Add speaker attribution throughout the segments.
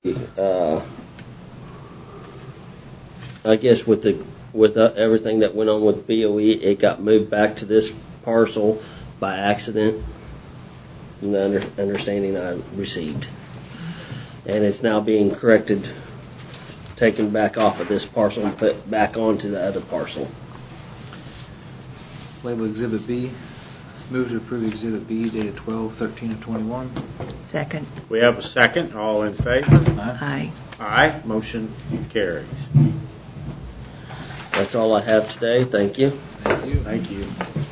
Speaker 1: I guess with everything that went on with BOE, it got moved back to this parcel by accident, from the understanding I received. And it's now being corrected, taken back off of this parcel and put back onto the other parcel.
Speaker 2: Label Exhibit B. Move to approve Exhibit B dated 12/13/21.
Speaker 3: Second.
Speaker 4: We have a second. All in favor?
Speaker 3: Aye.
Speaker 4: Aye. Motion carries.
Speaker 1: That's all I have today. Thank you.
Speaker 2: Thank you.
Speaker 4: Thank you.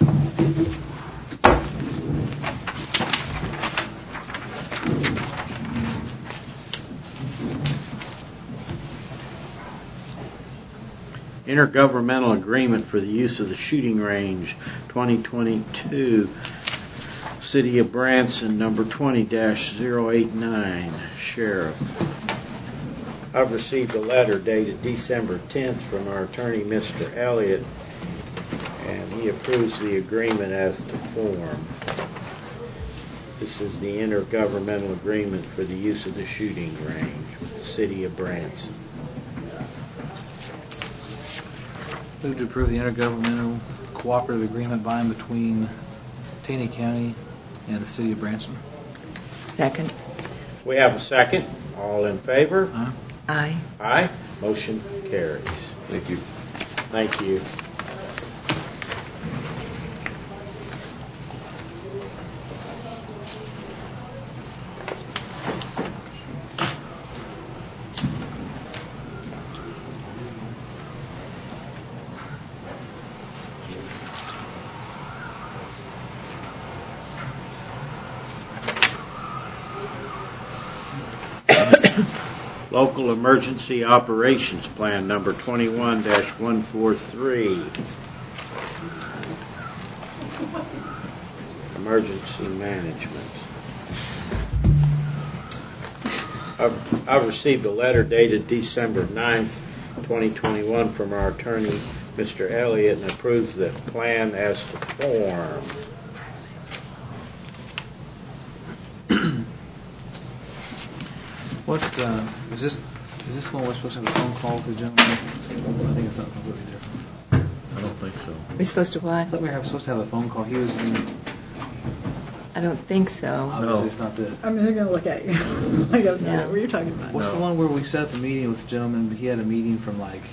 Speaker 4: Intergovernmental agreement for the use of the shooting range, 2022, City of Branson, number 20-089, Sheriff. I've received a letter dated December 10th from our attorney, Mr. Elliott, and he approves the agreement as to form. This is the intergovernmental agreement for the use of the shooting range with the City of Branson.
Speaker 2: Move to approve the intergovernmental cooperative agreement by and between Taney County and the City of Branson.
Speaker 3: Second.
Speaker 4: We have a second. All in favor?
Speaker 3: Aye.
Speaker 4: Aye. Motion carries.
Speaker 1: Thank you.
Speaker 4: Thank you. Local Emergency Operations Plan number 21-143. Emergency Management. I've received a letter dated December 9th, 2021 from our attorney, Mr. Elliott, and approves the plan as to form.
Speaker 2: What is this? Is this one we're supposed to have a phone call with the gentleman? I think it's something completely different.
Speaker 4: I don't think so.
Speaker 3: We're supposed to what?
Speaker 2: I thought we were supposed to have a phone call. He was.
Speaker 3: I don't think so.
Speaker 2: Obviously, it's not this.
Speaker 5: I'm just going to look at you. I don't know what you're talking about.
Speaker 2: What's the one where we set up a meeting with the gentleman? He had a meeting from like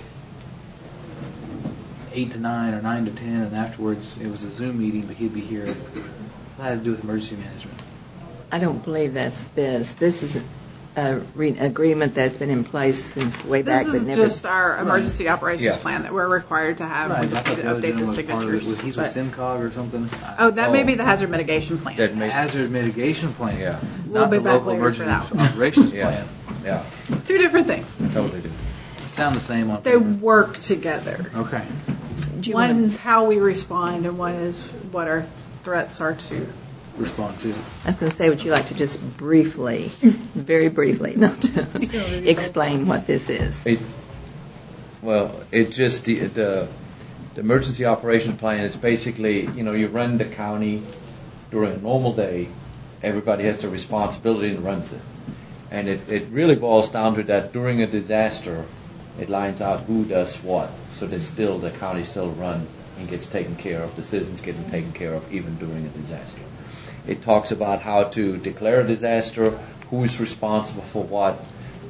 Speaker 2: 8 to 9 or 9 to 10, and afterwards it was a Zoom meeting, but he'd be here. It had to do with emergency management.
Speaker 3: I don't believe that's this. This is an agreement that's been in place since way back.
Speaker 5: This is just our emergency operations plan that we're required to have.
Speaker 2: Right.
Speaker 5: We just need to update the signatures.
Speaker 2: He's with SimCog or something.
Speaker 5: Oh, that may be the hazard mitigation plan.
Speaker 2: Hazard mitigation plan.
Speaker 6: Yeah.
Speaker 5: We'll
Speaker 2: Not
Speaker 5: be
Speaker 2: the
Speaker 5: back
Speaker 2: local
Speaker 5: later for
Speaker 2: emergency
Speaker 5: that.
Speaker 2: operations plan.
Speaker 6: Yeah.
Speaker 5: Two different things.
Speaker 6: Totally do.
Speaker 2: They sound the same on
Speaker 5: They
Speaker 2: paper.
Speaker 5: work together.
Speaker 2: Okay.
Speaker 5: One's how we respond, and one is what our threats are to
Speaker 2: respond to.
Speaker 3: I was going to say, would you like to just briefly, very briefly, not to explain what this is?
Speaker 6: It's just the emergency operations plan is basically, you run the county during a normal day. Everybody has the responsibility and runs it. And it really boils down to that during a disaster, it lines out who does what. So the county still run and gets taken care of. The citizens getting taken care of even during a disaster. It talks about how to declare a disaster, who is responsible for what,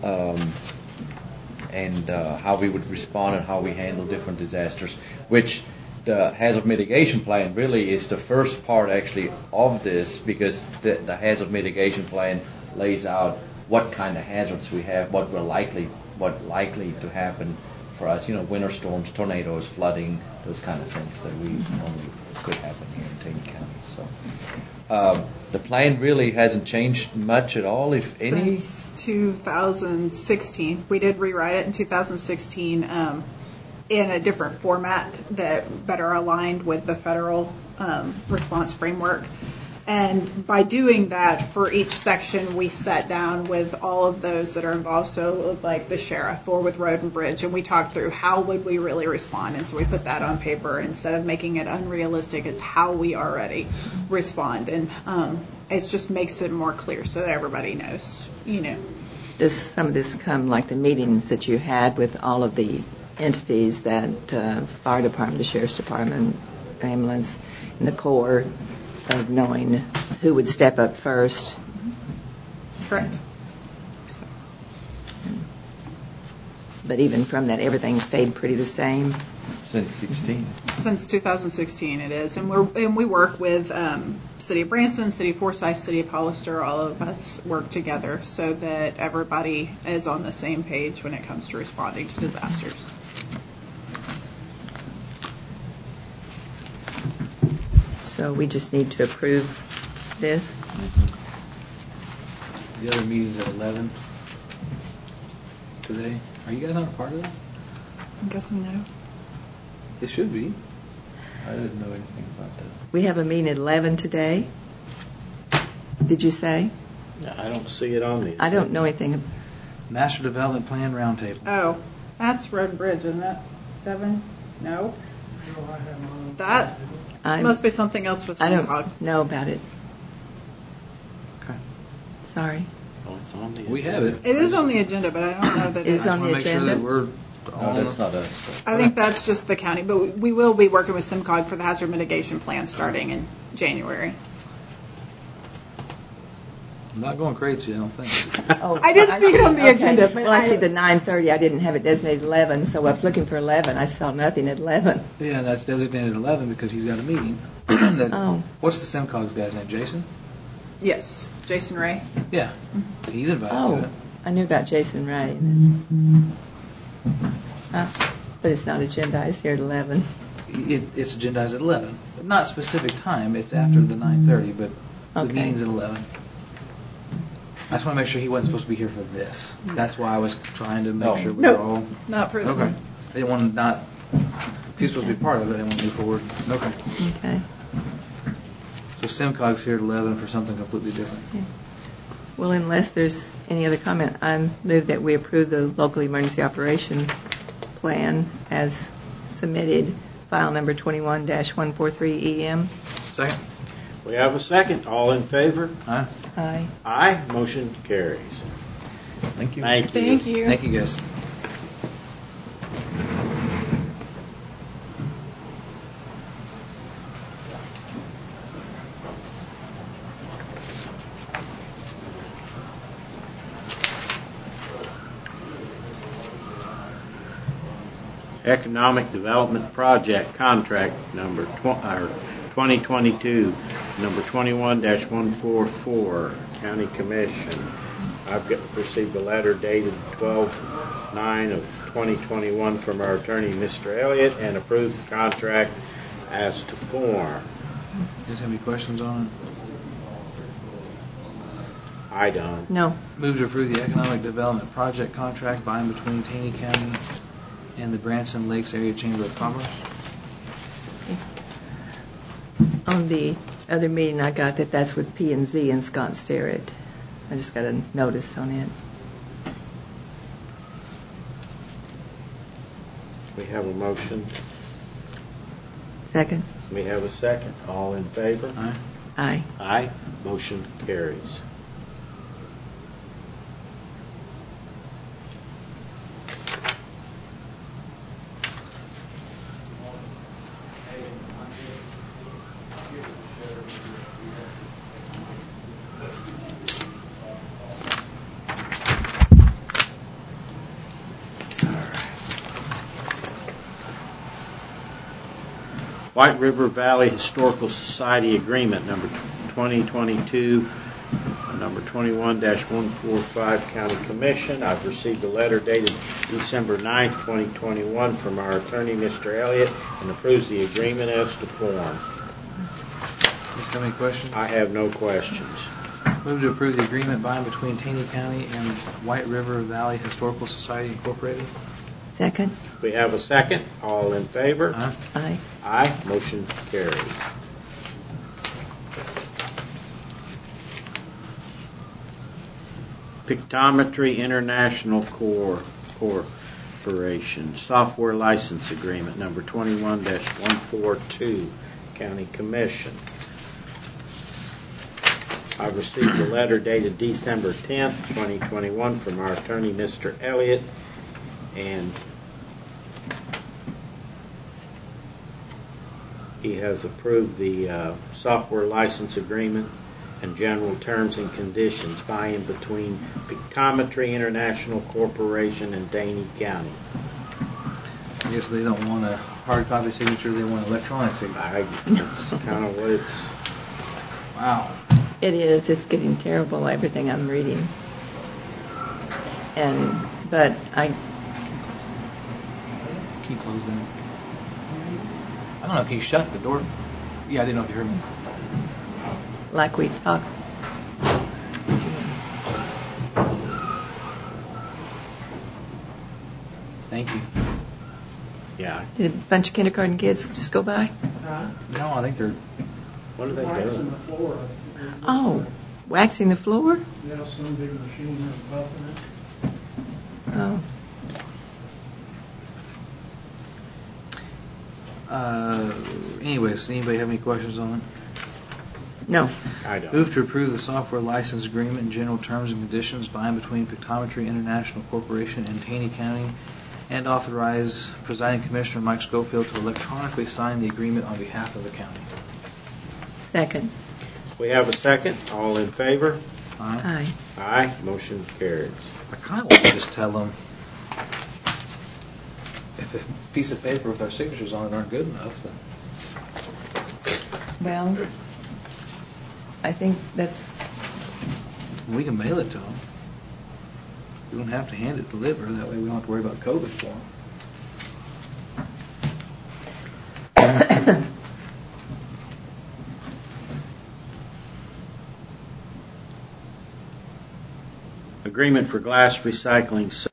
Speaker 6: and how we would respond and how we handle different disasters, which the hazard mitigation plan really is the first part actually of this, because the hazard mitigation plan lays out what kind of hazards we have, what likely to happen for us, winter storms, tornadoes, flooding, those kind of things that we normally could happen here in Taney County. So the plan really hasn't changed much at all, if any.
Speaker 5: Since 2016. We did rewrite it in 2016 in a different format that better aligned with the federal response framework. And by doing that, for each section, we sat down with all of those that are involved, so like the sheriff or with Road and Bridge, and we talked through how would we really respond. And so we put that on paper. Instead of making it unrealistic, it's how we already respond. And it just makes it more clear so that everybody knows,
Speaker 3: does some of this come like the meetings that you had with all of the entities that fire department, the sheriff's department, ambulance, and the Corps, of knowing who would step up first?
Speaker 5: Correct.
Speaker 3: But even from that, everything stayed pretty the same?
Speaker 6: Since 16.
Speaker 5: Since 2016 it is. And we work with City of Branson, City of Forsyth, City of Hollister. All of us work together so that everybody is on the same page when it comes to responding to disasters.
Speaker 3: So we just need to approve this?
Speaker 2: The other meeting's at 11 today. Are you guys not a part of that?
Speaker 5: I'm guessing no.
Speaker 2: It should be.
Speaker 6: I didn't know anything about that.
Speaker 3: We have a meeting at 11 today. Did you say?
Speaker 4: I don't see it on the.
Speaker 3: I don't know anything.
Speaker 2: Master Development Plan Roundtable.
Speaker 5: Oh, that's Road and Bridge, isn't it, Devin? No? That must be something else with
Speaker 3: I
Speaker 5: SIMCOG.
Speaker 3: don't know about it.
Speaker 2: Okay.
Speaker 3: Sorry.
Speaker 4: Oh, it's on the.
Speaker 2: We have it.
Speaker 5: It is on the agenda, but I don't know that
Speaker 3: It is
Speaker 5: it's
Speaker 3: on
Speaker 2: I
Speaker 3: the
Speaker 2: just want to make sure
Speaker 3: agenda?
Speaker 2: that we're all.
Speaker 6: No, that's not us.
Speaker 5: I think that's just the county, but we will be working with SIMCOG for the hazard mitigation plan starting in January.
Speaker 2: I'm not going crazy, I don't think.
Speaker 3: Oh,
Speaker 5: I didn't see it on the
Speaker 3: okay.
Speaker 5: agenda, but
Speaker 3: Well, I see the 9:30. I didn't have it designated 11, so I was looking for 11. I saw nothing at 11.
Speaker 2: Yeah, that's designated 11 because he's got a meeting. That-
Speaker 3: Oh.
Speaker 2: What's the SIMCOG's guy's name? Jason?
Speaker 5: Yes, Jason Ray.
Speaker 2: Yeah. He's invited to
Speaker 3: Oh,
Speaker 2: it.
Speaker 3: I knew about Jason Ray. But it's not agendized here at 11.
Speaker 2: It's agendized at 11. Not specific time, it's after the 9:30, but the
Speaker 3: Okay.
Speaker 2: meeting's at 11. I just want to make sure he wasn't supposed to be here for this. That's why I was trying to make sure we were all...
Speaker 5: Not for this.
Speaker 2: Okay. I didn't want to not... If he's supposed to be part of it, I didn't want to move forward. Okay.
Speaker 3: Okay.
Speaker 2: So SIMCOG's here at 11 for something completely different.
Speaker 3: Well, unless there's any other comment, I move that we approve the local emergency operations plan as submitted, file number 21-143 EM.
Speaker 2: Second?
Speaker 4: We have a second. All in favor?
Speaker 2: Aye.
Speaker 3: Aye.
Speaker 4: Aye. Motion carries.
Speaker 6: Thank you.
Speaker 4: Thank you.
Speaker 5: Thank you.
Speaker 2: Thank you, guys.
Speaker 4: Economic Development Project Contract number 2022, number 21-144, County Commission. I've received a letter dated 12/9 of 2021 from our attorney, Mr. Elliott, and approves the contract as to form.
Speaker 2: You guys have any questions on it?
Speaker 4: I don't.
Speaker 3: No.
Speaker 2: Move to approve the Economic Development Project Contract by and between Taney County and the Branson Lakes Area Chamber of Commerce.
Speaker 3: On the other meeting, I got that that's with P&Z and Scott Sterrett. I just got a notice on it.
Speaker 4: We have a motion.
Speaker 3: Second?
Speaker 4: We have a second. All in favor?
Speaker 2: Aye.
Speaker 3: Aye.
Speaker 4: Aye. Motion carries. White River Valley Historical Society Agreement, number 2022, number 21-145, County Commission. I've received a letter dated December 9th, 2021 from our attorney, Mr. Elliott, and approves the agreement as to form.
Speaker 2: Guys have any questions?
Speaker 4: I have no questions.
Speaker 2: Move to approve the agreement by and between Taney County and White River Valley Historical Society Incorporated.
Speaker 3: Second?
Speaker 4: We have a second. All in favor?
Speaker 2: Aye.
Speaker 3: Aye.
Speaker 4: Aye. Motion carries. Pictometry International Corporation Software License Agreement, number 21-142, County Commission. I've received a letter dated December 10th, 2021 from our attorney, Mr. Elliott, and he has approved the software license agreement and general terms and conditions by and between Pictometry International Corporation and Taney County.
Speaker 2: I guess they don't want a hard copy signature, they want electronic signature.
Speaker 4: That's kind of what it's...
Speaker 2: Wow.
Speaker 3: It is. It's getting terrible, everything I'm reading. But I...
Speaker 2: Can you close that? I don't know, can you shut the door? Yeah, I didn't know if you heard me.
Speaker 3: like we talked.
Speaker 2: Thank you.
Speaker 4: Yeah.
Speaker 3: Did a bunch of kindergarten kids just go by?
Speaker 2: No, I think they're...
Speaker 4: What are they doing?
Speaker 3: Oh, waxing the floor?
Speaker 7: Yeah, some big machine is buffing it.
Speaker 3: Oh.
Speaker 2: Anyways, anybody have any questions on it?
Speaker 3: No.
Speaker 4: I don't.
Speaker 2: Move to approve the software license agreement and general terms and conditions by and between Pictometry International Corporation and Taney County, and authorize presiding commissioner Mike Schofield to electronically sign the agreement on behalf of the county.
Speaker 3: Second.
Speaker 4: We have a second. All in favor?
Speaker 2: Aye.
Speaker 3: Aye.
Speaker 4: Aye. Motion carries.
Speaker 2: I kind of want to just tell them if a piece of paper with our signatures on it aren't good enough, then
Speaker 3: Well, I think that's...
Speaker 2: we can mail it to them. We don't have to hand it delivered. That way we don't have to worry about COVID for them.
Speaker 4: Agreement for glass recycling